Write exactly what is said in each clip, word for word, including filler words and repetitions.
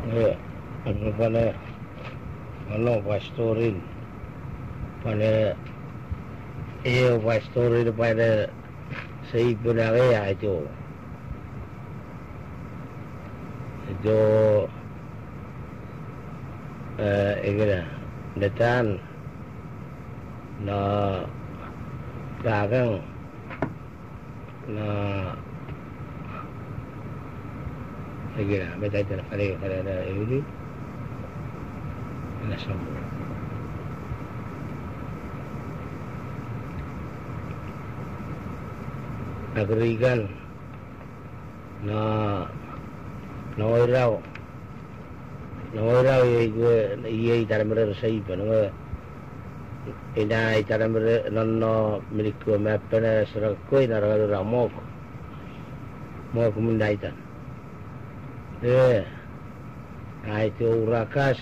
Ya, ano pala, ano, pastorin. Pada, eh, pastorin pada sa ipunakaya ito. Ito, eh, ikina, datan na gagang na ikina, may tayo na kali kali na ini na sambo. Nagrigan na naoiraw naoiraw iya itaramira sa ipa nga ina itaramira nanno milikko mappana sarakko ina ragara mok mok mundaitan eh ai to urakas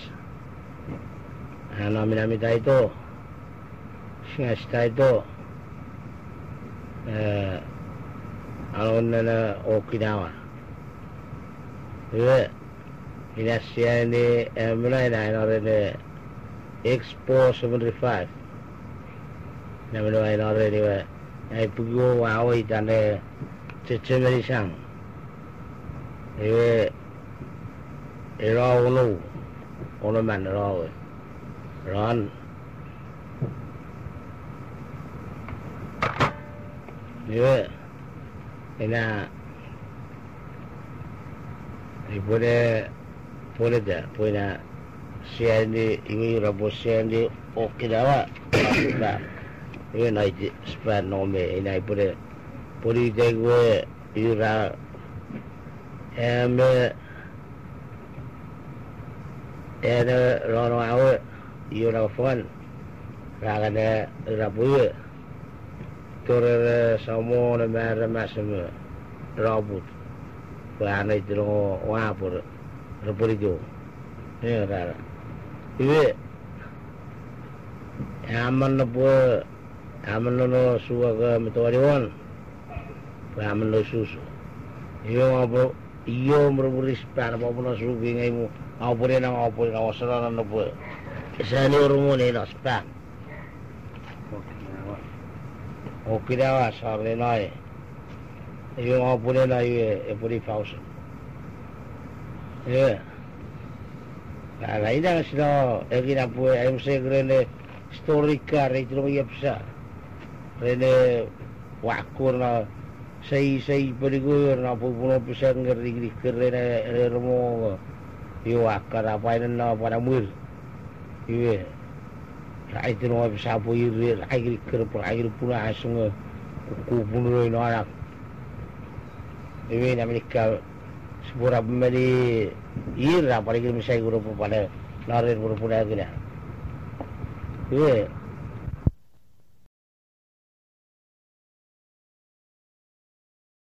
ana minami taito sinasta ito eh alon na Okinawa. Iya, ini Asia ini mana ini orang ini Expo seventy-five. Nama ini orang ini, ini pergi awal itu anda cecemeri sang. Iya, era ulu, ulu mana era, ran. Iya. Ina boleh boleh dah punya siapa ni ini rabos siapa ni Okinawa tak ini naik sepan nome ini boleh boleh jago ira em ada orang awak ira fun ragana rabuye Torre samo na mera masama robot bana itro wapur reporido ya rara iwe aman no po aman no suwa ka mitoriwan aman no susu iyo apo iyo merburis pan apa no subi ngai mu apure na apure na wasara no po sani urumune no span Okinawa sarle nai. Iyo apure na iwe epuri pausa. Iya. Nah, ini yang sudah egina pu M C grene historika retro ya bisa. Rene wakur na sei sei perigur na pu puno bisa ngeri kerene remo. Iyo akar apa ini na pada mur. Iya. Rai tu no bisa pu iri rai kerpur rai pula asung ku puno no anak. Ini Amerika sepura beli ira pada kita misai guru pada narir guru pada gila. Iya.